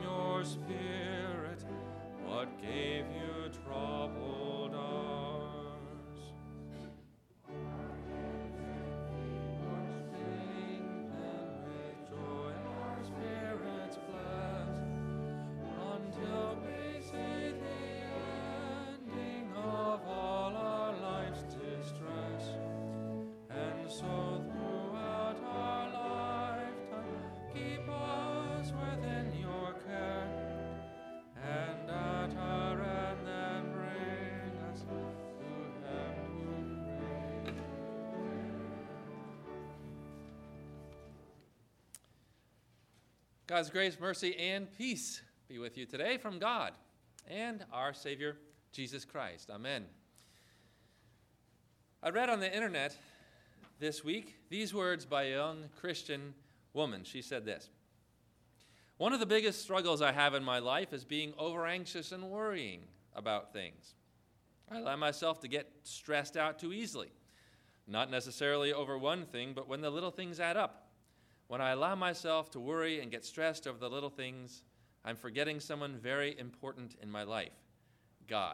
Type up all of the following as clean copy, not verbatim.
from your spirit? What gave you troubled hours? Sing and with joy our spirits bless, until we see the ending of all our life's distress. And so throughout our lifetime, keep us within your care, and at our end then bring us to heaven, we pray. God's grace, mercy, and peace be with you today from God and our Savior, Jesus Christ. Amen. I read on the internet this week these words by a young Christian woman. She said this: "One of the biggest struggles I have in my life is being over-anxious and worrying about things. I allow myself to get stressed out too easily, not necessarily over one thing, but when the little things add up. When I allow myself to worry and get stressed over the little things, I'm forgetting someone very important in my life, God."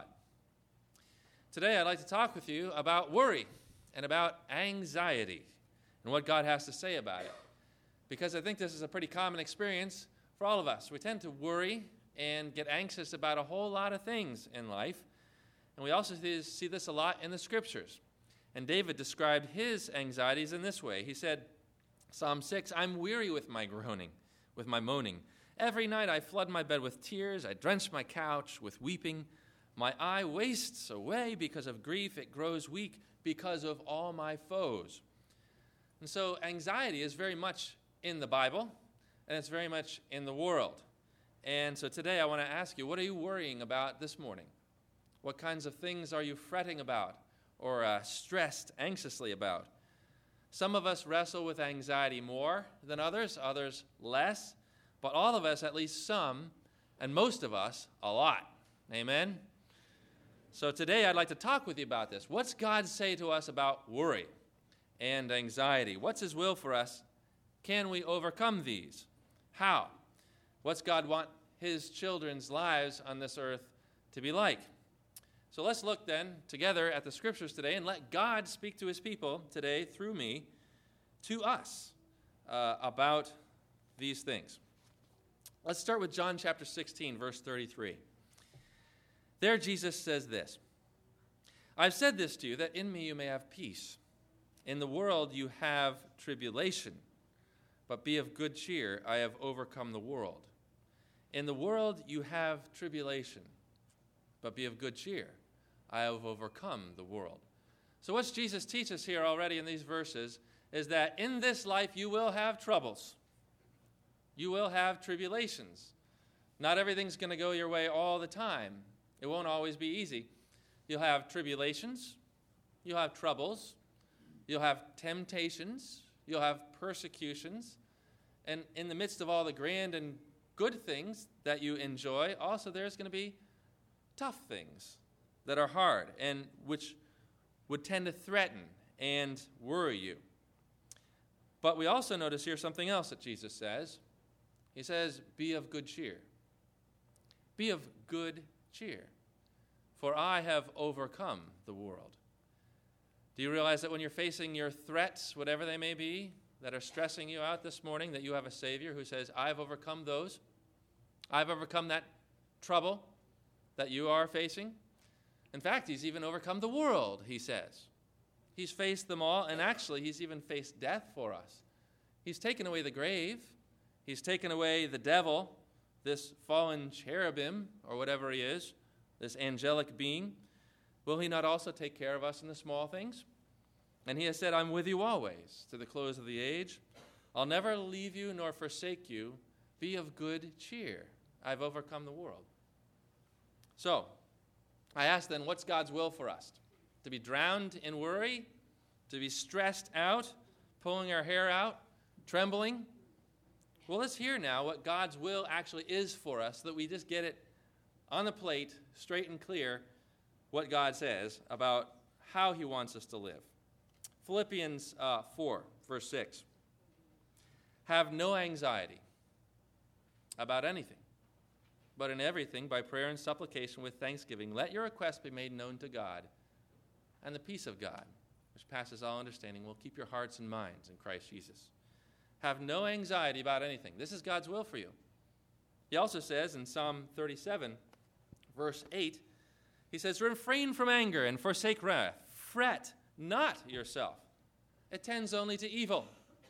Today, I'd like to talk with you about worry and about anxiety and what God has to say about it, because I think this is a pretty common experience for all of us. We tend to worry and get anxious about a whole lot of things in life, and we also see this a lot in the Scriptures. And David described his anxieties in this way. He said, Psalm 6, "I'm weary with my groaning, with my moaning. Every night I flood my bed with tears. I drench my couch with weeping. My eye wastes away because of grief. It grows weak because of all my foes." And so anxiety is very much in the Bible, and it's very much in the world. And so today I want to ask you, what are you worrying about this morning? What kinds of things are you fretting about or stressed anxiously about? Some of us wrestle with anxiety more than others less, but all of us at least some, and most of us a lot. Amen? So today I'd like to talk with you about this. What's God say to us about worry and anxiety? What's His will for us? Can we overcome these? How? What's God want His children's lives on this earth to be like? So let's look then together at the Scriptures today and let God speak to His people today through me to us about these things. Let's start with John chapter 16, verse 33. There Jesus says this: "I've said this to you, that in me you may have peace. In the world you have tribulation, but be of good cheer. I have overcome the world. In the world you have tribulation, but be of good cheer. I have overcome the world." So what Jesus teaches here already in these verses is that in this life you will have troubles. You will have tribulations. Not everything's going to go your way all the time. It won't always be easy. You'll have tribulations. You'll have troubles. You'll have temptations. You'll have persecutions. And in the midst of all the grand and good things that you enjoy, also there's going to be tough things that are hard and which would tend to threaten and worry you. But we also notice here something else that Jesus says. He says, "Be of good cheer." Be of good cheer, for I have overcome the world. Do you realize that when you're facing your threats, whatever they may be, that are stressing you out this morning, that you have a Savior who says, "I've overcome those. I've overcome that trouble that you are facing." In fact, He's even overcome the world, He says. He's faced them all, and actually He's even faced death for us. He's taken away the grave. He's taken away the devil, this fallen cherubim, or whatever he is, this angelic being. Will He not also take care of us in the small things? And He has said, "I'm with you always to the close of the age. I'll never leave you nor forsake you. Be of good cheer. I've overcome the world." So, I ask then, what's God's will for us? To be drowned in worry? To be stressed out? Pulling our hair out? Trembling? Well, let's hear now what God's will actually is for us, so that we just get it on the plate, straight and clear, what God says about how He wants us to live. Philippians 4, verse 6. "Have no anxiety about anything, But in everything, by prayer and supplication with thanksgiving, let your requests be made known to God. And the peace of God, which passes all understanding, will keep your hearts and minds in Christ Jesus. Have no anxiety about anything. This is God's will for you. He also says in Psalm 37, verse 8, he says, refrain from anger and forsake wrath. Fret not yourself. It tends only to evil,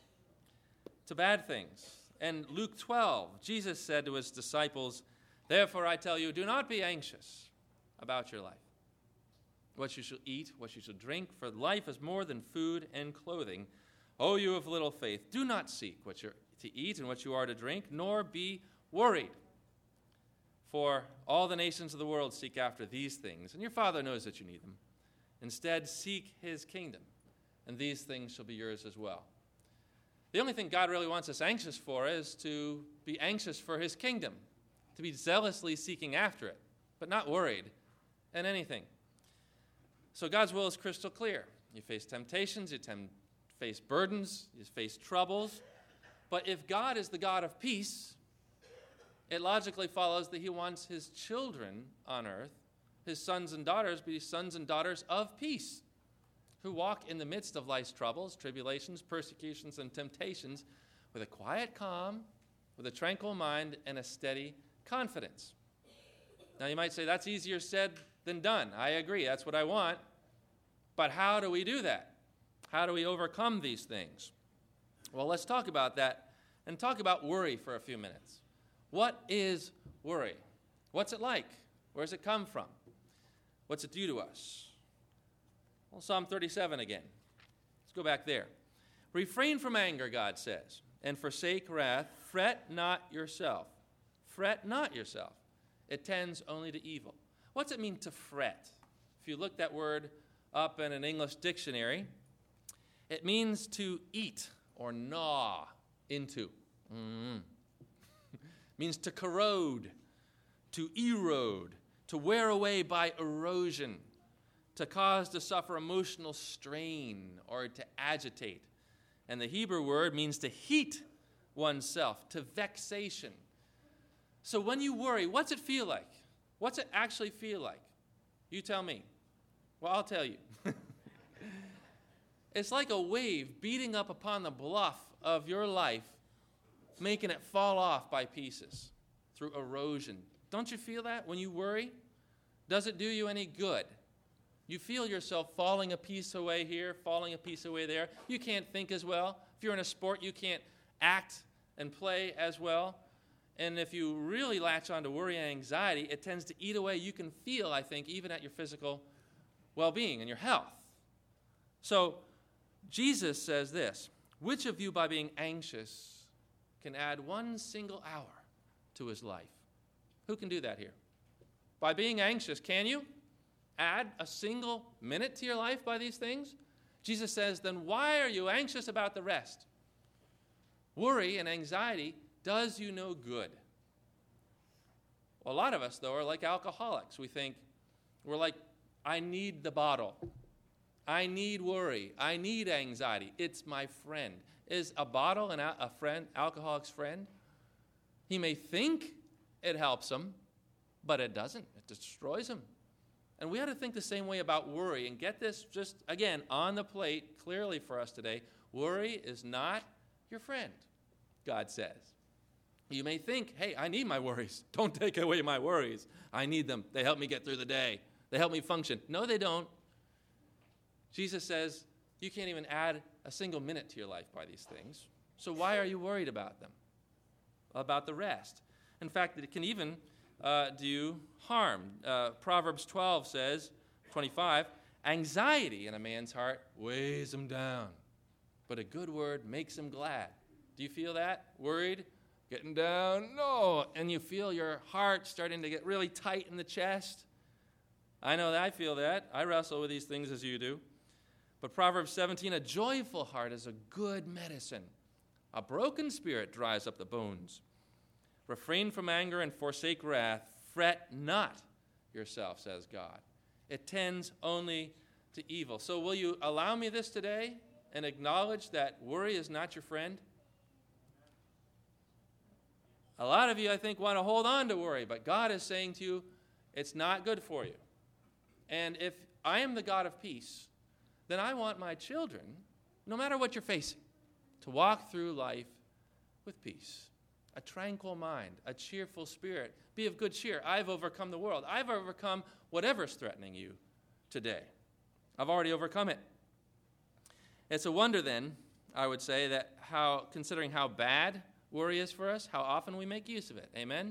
to bad things. And Luke 12, Jesus said to his disciples, therefore I tell you, do not be anxious about your life, what you shall eat, what you shall drink, for life is more than food and clothing. O you of little faith, do not seek what you're to eat and what you are to drink, nor be worried. For all the nations of the world seek after these things, and your Father knows that you need them. Instead, seek his kingdom, and these things shall be yours as well. The only thing God really wants us anxious for is to be anxious for his kingdom, to be zealously seeking after it, but not worried in anything. So God's will is crystal clear. You face temptations, you face burdens, you face troubles. But if God is the God of peace, it logically follows that he wants his children on earth, his sons and daughters, be sons and daughters of peace, who walk in the midst of life's troubles, tribulations, persecutions, and temptations with a quiet calm, with a tranquil mind, and a steady confidence. Now you might say, that's easier said than done. I agree, that's what I want. But how do we do that? How do we overcome these things? Well, let's talk about that and talk about worry for a few minutes. What is worry? What's it like? Where does it come from? What's it do to us? Well, Psalm 37 again. Let's go back there. Refrain from anger, God says, and forsake wrath. Fret not yourself. Fret not yourself. It tends only to evil. What's it mean to fret? If you look that word up in an English dictionary, it means to eat or gnaw into. Means to corrode, to erode, to wear away by erosion, to cause to suffer emotional strain or to agitate. And the Hebrew word means to heat oneself, to vexation. So when you worry, what's it feel like? What's it actually feel like? You tell me. Well, I'll tell you. It's like a wave beating up upon the bluff of your life, making it fall off by pieces through erosion. Don't you feel that when you worry? Does it do you any good? You feel yourself falling a piece away here, falling a piece away there. You can't think as well. If you're in a sport, you can't act and play as well. And if you really latch on to worry and anxiety, it tends to eat away. You can feel, I think, even at your physical well-being and your health. So Jesus says this, which of you by being anxious can add one single hour to his life? Who can do that here? By being anxious, can you add a single minute to your life by these things? Jesus says, then why are you anxious about the rest? Worry and anxiety does you no good. Well, a lot of us, though, are like alcoholics. We think, we're like, I need the bottle. I need worry. I need anxiety. It's my friend. Is a bottle a friend, alcoholic's friend? He may think it helps him, but it doesn't. It destroys him. And we ought to think the same way about worry. And get this just, again, on the plate clearly for us today. Worry is not your friend, God says. You may think, hey, I need my worries. Don't take away my worries. I need them. They help me get through the day. They help me function. No, they don't. Jesus says you can't even add a single minute to your life by these things. So why are you worried about them? About the rest? In fact, it can even do harm. Proverbs 12 says, 25, anxiety in a man's heart weighs him down, but a good word makes him glad. Do you feel that? Worried? Getting down? No. And you feel your heart starting to get really tight in the chest? I know that I feel that. I wrestle with these things as you do. But Proverbs 17, a joyful heart is a good medicine. A broken spirit dries up the bones. Refrain from anger and forsake wrath. Fret not yourself, says God. It tends only to evil. So will you allow me this today and acknowledge that worry is not your friend? A lot of you, I think, want to hold on to worry, but God is saying to you, it's not good for you. And if I am the God of peace, then I want my children, no matter what you're facing, to walk through life with peace, a tranquil mind, a cheerful spirit. Be of good cheer. I've overcome the world. I've overcome whatever's threatening you today. I've already overcome it. It's a wonder then, I would say, that considering how bad worry is for us, how often we make use of it. Amen?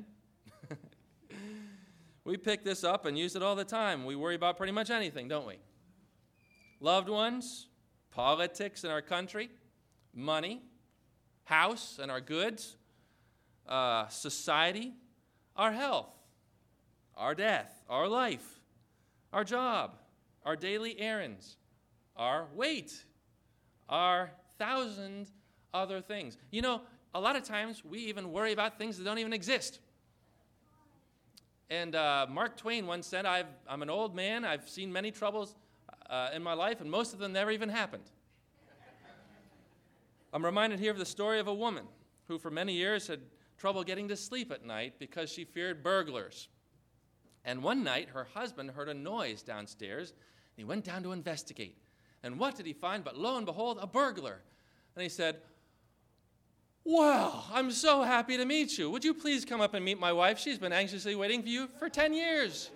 We pick this up and use it all the time. We worry about pretty much anything, don't we? Loved ones, politics in our country, money, house and our goods, society, our health, our death, our life, our job, our daily errands, our weight, our 1,000 other things. You know, a lot of times we even worry about things that don't even exist. And Mark Twain once said, I'm an old man, I've seen many troubles in my life, and most of them never even happened. I'm reminded here of the story of a woman who for many years had trouble getting to sleep at night because she feared burglars. And one night, her husband heard a noise downstairs, and he went down to investigate. And what did he find? But lo and behold, a burglar. And he said, "Well, I'm so happy to meet you. Would you please come up and meet my wife? She's been anxiously waiting for you for 10 years.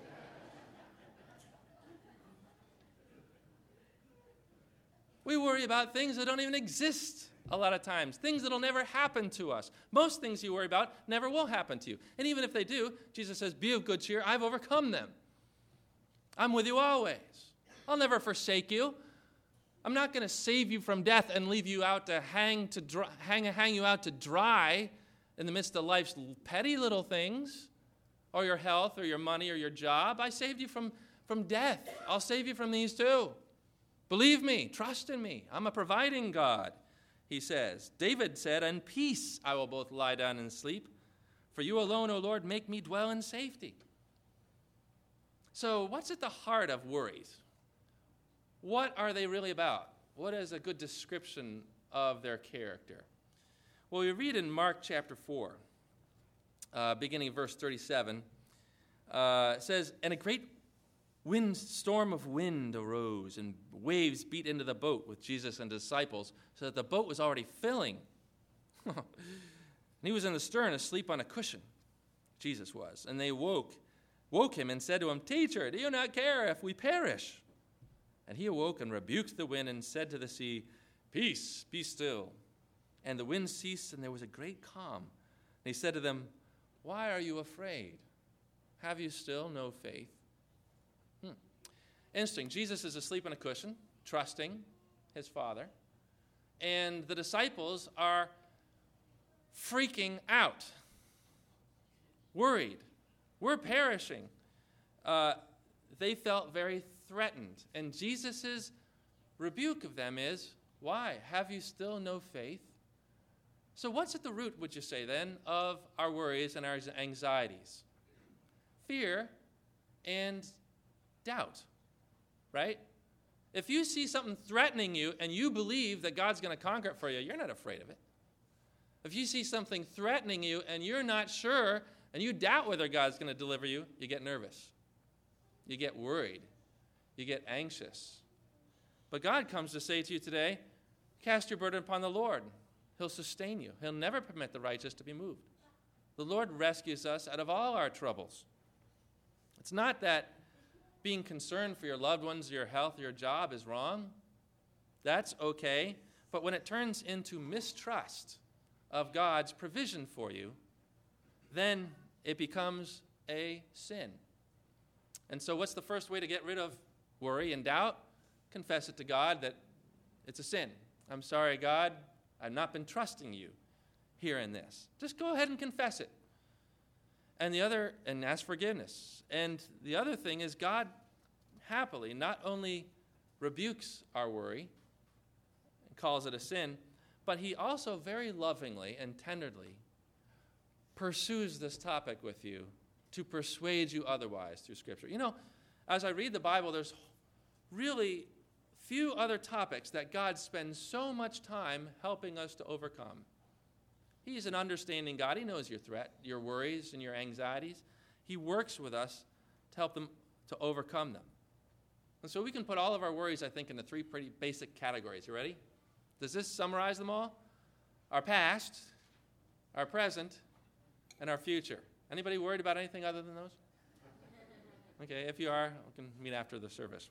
We worry about things that don't even exist a lot of times, things that will never happen to us. Most things you worry about never will happen to you. And even if they do, Jesus says, be of good cheer. I've overcome them. I'm with you always. I'll never forsake you. I'm not going to save you from death and leave you out to hang you out to dry in the midst of life's petty little things, or your health, or your money, or your job. I saved you from death. I'll save you from these too. Believe me, trust in me. I'm a providing God, he says. David said, in peace I will both lie down and sleep. For you alone, O Lord, make me dwell in safety. So what's at the heart of worries? What are they really about? What is a good description of their character? Well, we read in Mark chapter 4, beginning of verse 37, it says, and a great storm of wind arose, and waves beat into the boat with Jesus and his disciples, so that the boat was already filling. And he was in the stern, asleep on a cushion. Jesus was. And they woke him and said to him, Teacher, do you not care if we perish? And he awoke and rebuked the wind and said to the sea, Peace, be still. And the wind ceased, and there was a great calm. And he said to them, Why are you afraid? Have you still no faith? Interesting. Jesus is asleep on a cushion, trusting his Father. And the disciples are freaking out, worried. We're perishing. They felt very threatened. And Jesus' rebuke of them is, why? Have you still no faith? So what's at the root, would you say then, of our worries and our anxieties? Fear and doubt. Right? If you see something threatening you and you believe that God's going to conquer it for you, you're not afraid of it. If you see something threatening you and you're not sure and you doubt whether God's going to deliver you, you get nervous. You get worried. You get anxious. But God comes to say to you today, cast your burden upon the Lord. He'll sustain you. He'll never permit the righteous to be moved. The Lord rescues us out of all our troubles. It's not that being concerned for your loved ones, your health, your job is wrong. That's okay. But when it turns into mistrust of God's provision for you, then it becomes a sin. And so what's the first way to get rid of worry and doubt? Confess it to God that it's a sin. I'm sorry, God, I've not been trusting you here in this. Just go ahead and confess it. And ask forgiveness. And the other thing is God happily not only rebukes our worry and calls it a sin, but he also very lovingly and tenderly pursues this topic with you to persuade you otherwise through Scripture. You know, as I read the Bible, there's really few other topics that God spends so much time helping us to overcome. He's an understanding God. He knows your threat, your worries, and your anxieties. He works with us to help them to overcome them. And so we can put all of our worries, I think, into three pretty basic categories. You ready? Does this summarize them all? Our past, our present, and our future. Anybody worried about anything other than those? Okay, if you are, we can meet after the service.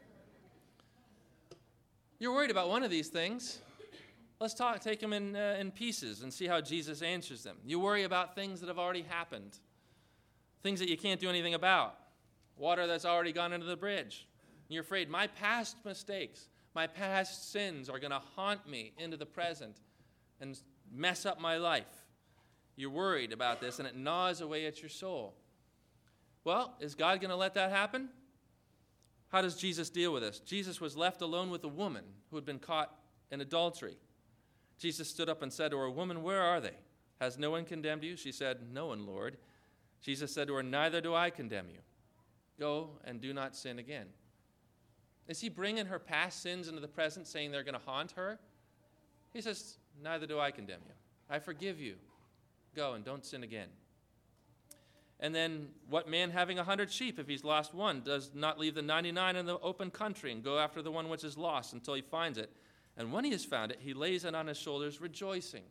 You're worried about one of these things. Let's take them in pieces and see how Jesus answers them. You worry about things that have already happened, things that you can't do anything about, water that's already gone into the bridge. And you're afraid, my past mistakes, my past sins are going to haunt me into the present and mess up my life. You're worried about this, and it gnaws away at your soul. Well, is God going to let that happen? How does Jesus deal with this? Jesus was left alone with a woman who had been caught in adultery. Jesus stood up and said to her, "Woman, where are they? Has no one condemned you?" She said, "No one, Lord." Jesus said to her, "Neither do I condemn you. Go and do not sin again." Is he bringing her past sins into the present, saying they're going to haunt her? He says, "Neither do I condemn you. I forgive you. Go and don't sin again." And then, what man having 100 sheep, if he's lost one, does not leave the 99 in the open country and go after the one which is lost until he finds it? And when he has found it, he lays it on his shoulders, rejoicing.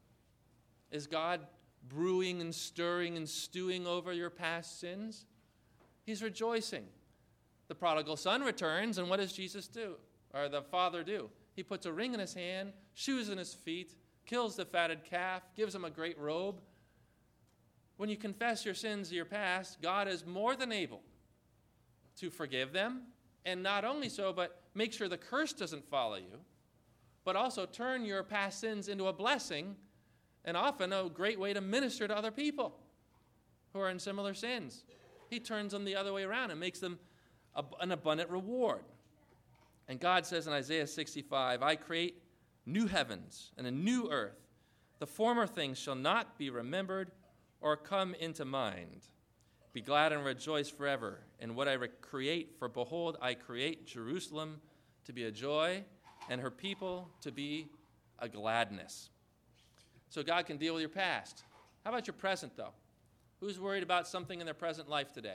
Is God brewing and stirring and stewing over your past sins? He's rejoicing. The prodigal son returns, and what does Jesus do? Or the father do? He puts a ring in his hand, shoes in his feet, kills the fatted calf, gives him a great robe. When you confess your sins of your past, God is more than able to forgive them, and not only so, but make sure the curse doesn't follow you, but also turn your past sins into a blessing, and often a great way to minister to other people who are in similar sins. He turns them the other way around and makes them an abundant reward. And God says in Isaiah 65, "I create new heavens and a new earth. The former things shall not be remembered or come into mind. Be glad and rejoice forever in what I create, for behold, I create Jerusalem to be a joy and her people to be a gladness." So God can deal with your past. How about your present, though? Who's worried about something in their present life today?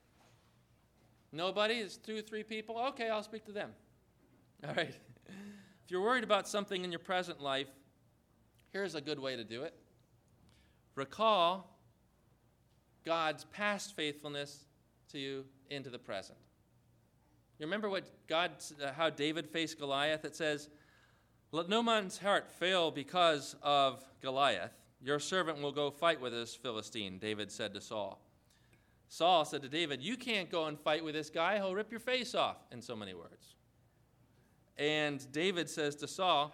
Nobody? It's 2 or 3 people? Okay, I'll speak to them. All right. If you're worried about something in your present life, here's a good way to do it. Recall God's past faithfulness to you into the present. You remember how David faced Goliath? It says, "Let no man's heart fail because of Goliath. Your servant will go fight with this Philistine," David said to Saul. Saul said to David, "You can't go and fight with this guy. He'll rip your face off," in so many words. And David says to Saul,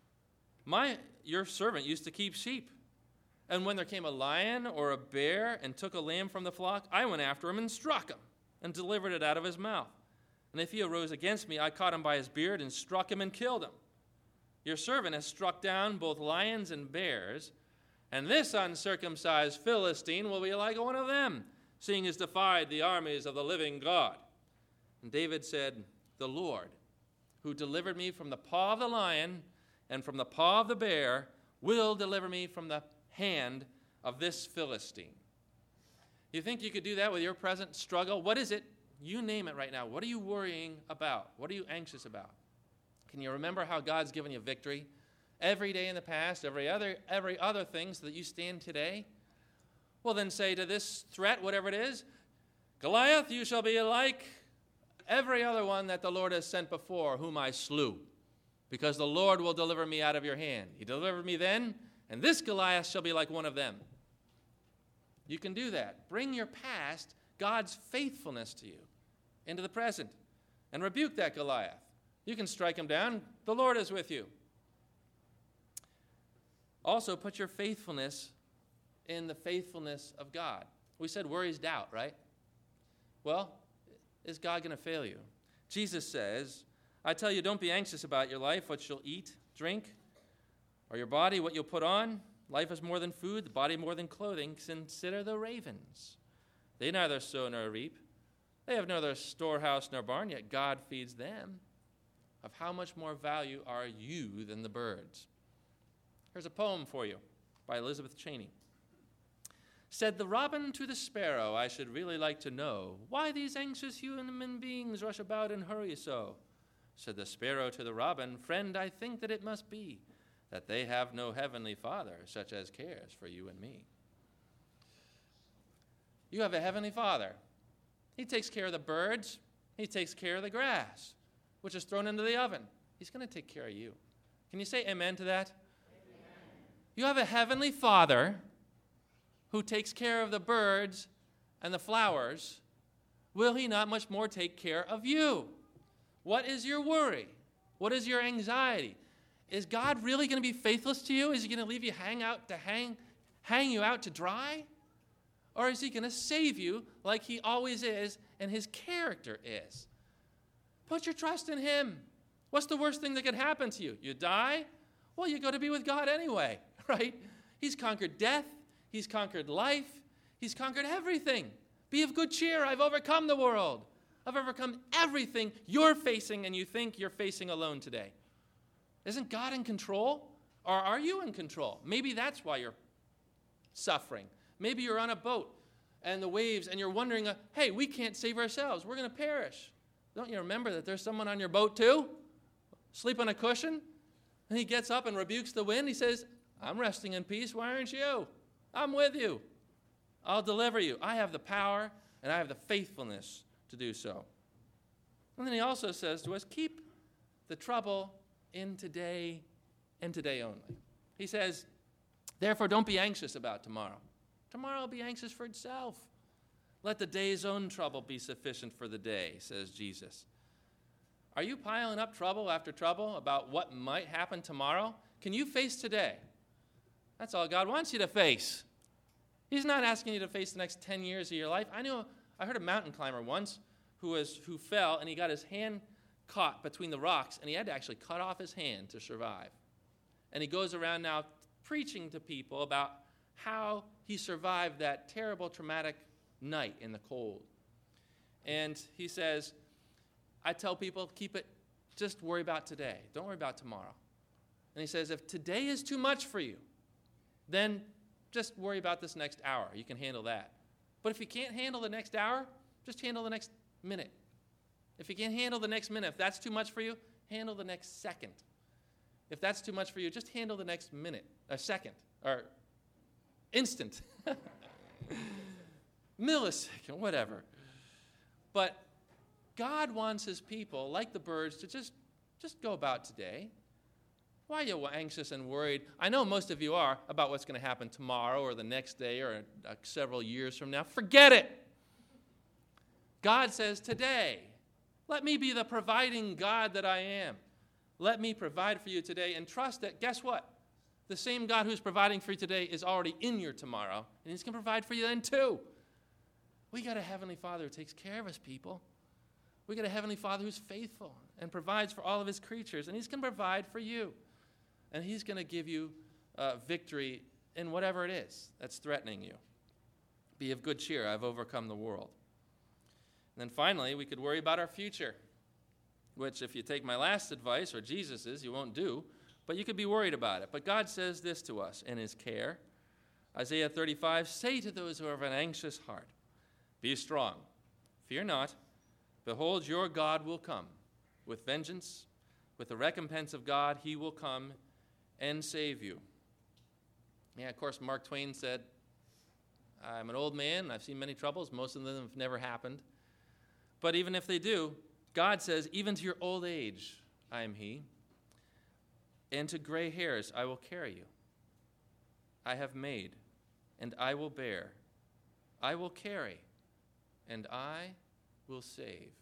"Your servant used to keep sheep. And when there came a lion or a bear and took a lamb from the flock, I went after him and struck him and delivered it out of his mouth. And if he arose against me, I caught him by his beard and struck him and killed him. Your servant has struck down both lions and bears, and this uncircumcised Philistine will be like one of them, seeing he has defied the armies of the living God." And David said, "The Lord, who delivered me from the paw of the lion and from the paw of the bear, will deliver me from the hand of this Philistine." You think you could do that with your present struggle? What is it? You name it right now. What are you worrying about? What are you anxious about? Can you remember how God's given you victory every day in the past, every other thing, so that you stand today? Well, then say to this threat, whatever it is, "Goliath, you shall be like every other one that the Lord has sent before, whom I slew, because the Lord will deliver me out of your hand. He delivered me then, and this Goliath shall be like one of them." You can do that. Bring your past, God's faithfulness to you, into the present, and rebuke that Goliath. You can strike him down. The Lord is with you. Also, put your faithfulness in the faithfulness of God. We said worry is doubt, right? Well, is God going to fail you? Jesus says, "I tell you, don't be anxious about your life, what you'll eat, drink, or your body, what you'll put on. Life is more than food, the body more than clothing. Consider the ravens. They neither sow nor reap. They have neither storehouse nor barn, yet God feeds them. Of how much more value are you than the birds?" Here's a poem for you. by Elizabeth Cheney. Said the robin to the sparrow, I should really like to know why these anxious human beings rush about and hurry so. Said the sparrow to the robin, friend, I think that it must be that they have no heavenly Father such as cares for you and me. You have a heavenly Father. He takes care of the birds. He takes care of the grass, which is thrown into the oven. He's going to take care of you. Can you say amen to that? Amen. You have a heavenly Father who takes care of the birds and the flowers. Will he not much more take care of you? What is your worry? What is your anxiety? Is God really going to be faithless to you? Is he going to leave you hang you out to dry? Or is he going to save you like he always is and his character is? Put your trust in him. What's the worst thing that could happen to you? You die? Well, you go to be with God anyway, right? He's conquered death. He's conquered life. He's conquered everything. Be of good cheer. I've overcome the world. I've overcome everything you're facing and you think you're facing alone today. Isn't God in control? Or are you in control? Maybe that's why you're suffering. Maybe you're on a boat and the waves and you're wondering, hey, we can't save ourselves. We're going to perish. Don't you remember that there's someone on your boat too? Sleep on a cushion? And he gets up and rebukes the wind. He says, I'm resting in peace. Why aren't you? I'm with you. I'll deliver you. I have the power and I have the faithfulness to do so. And then he also says to us, keep the trouble in today and today only. He says, therefore, don't be anxious about tomorrow. Tomorrow will be anxious for itself. Let the day's own trouble be sufficient for the day, says Jesus. Are you piling up trouble after trouble about what might happen tomorrow? Can you face today? That's all God wants you to face. He's not asking you to face the next 10 years of your life. I heard a mountain climber once who fell and he got his hand caught between the rocks and he had to actually cut off his hand to survive. And he goes around now preaching to people about how he survived that terrible, traumatic night in the cold. And he says, I tell people, just worry about today. Don't worry about tomorrow. And he says, if today is too much for you, then just worry about this next hour. You can handle that. But if you can't handle the next hour, just handle the next minute. If you can't handle the next minute, if that's too much for you, handle the next second. If that's too much for you, just handle the next minute, a second, or instant, millisecond, whatever. But God wants his people, like the birds, to just go about today. Why are you anxious and worried? I know most of you are about what's going to happen tomorrow or the next day or several years from now. Forget it. God says today, let me be the providing God that I am. Let me provide for you today and trust that, guess what? The same God who's providing for you today is already in your tomorrow, and he's going to provide for you then too. We got a Heavenly Father who takes care of us, people. We got a Heavenly Father who's faithful and provides for all of his creatures, and he's going to provide for you. And he's going to give you victory in whatever it is that's threatening you. Be of good cheer. I've overcome the world. And then finally, we could worry about our future, which if you take my last advice, or Jesus's, you won't do, but you could be worried about it. But God says this to us in his care. Isaiah 35, say to those who have an anxious heart, be strong, fear not. Behold, your God will come with vengeance. With the recompense of God, he will come and save you. Yeah, of course, Mark Twain said, I'm an old man, and I've seen many troubles. Most of them have never happened. But even if they do, God says, even to your old age, I am he. And to gray hairs, I will carry you. I have made, and I will bear. I will carry, and I will save.